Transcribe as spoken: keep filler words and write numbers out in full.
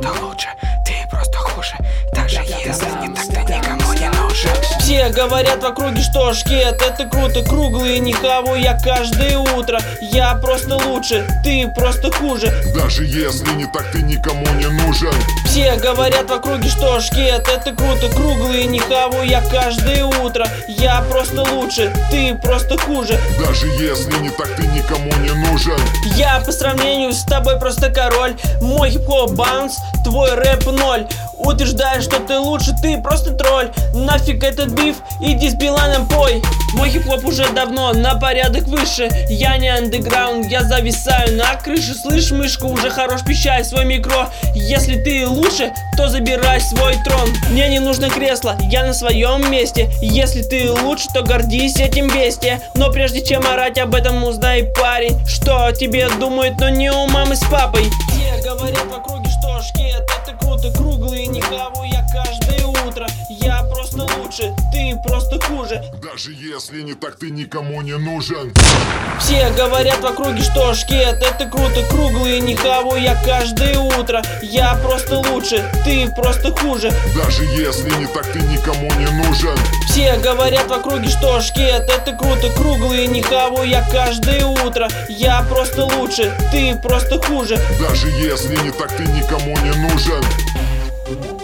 просто лучше, ты просто хуже. Даже если не так, ты никому не нужен. Все говорят в округе, что шкет это круто, круглый, не хаваю я каждое утро. Я просто лучше, ты просто хуже. Даже если не так, ты никому не нужен. Все говорят в округе, что шкет это круто, круглый, не хаваю я каждое утро. Я просто лучше, ты просто хуже. Даже если не так, ты никому не нужен. Я по сравнению с тобой просто король. Мой хип-хоп баунс, твой рэп ноль. Утверждаешь, что ты лучше, ты просто тролль. Нафиг этот биф, иди с Биланом пой. Мой хип-хоп уже давно на порядок выше. Я не андеграунд, я зависаю на крыше. Слышь, мышка, уже хорош, пищай свой микро. Если ты лучше, то забирай свой трон. Мне не нужно кресло, я на своем месте. Если ты лучше, то гордись этим бестия. Но прежде чем орать об этом, узнай, парень, что о тебе думают, но не у мамы с папой. Все говорят в округе, что шкет это круто, круглый, не хаваю я каждое утро. Я просто лучше, ты просто хуже. Даже если не так, ты никому не нужен. Все говорят в округе, что шкет это круто, круглый, не хаваю я каждое утро. Я просто лучше, ты просто хуже. Даже если не так, ты никому не нужен. Все говорят в округе, что шкет это круто, круглый, не хаваю я каждое утро. Я просто лучше, ты просто хуже. Даже если не так, ты никому не нужен.